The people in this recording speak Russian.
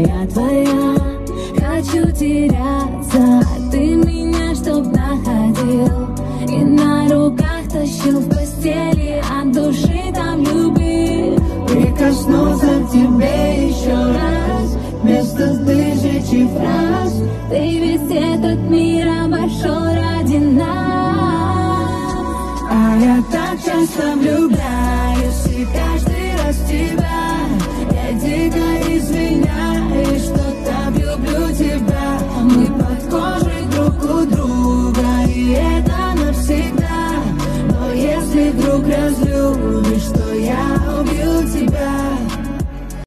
я твоя. Хочу теряться, а ты меня чтоб находил и на руках тащил в постели, от души там любил. Прикоснуться к тебе еще раз, вместо тысячи фраз. Ты весь этот мир обошел ради нас. А я так часто влюбляюсь, и каждый раз в тебя я дико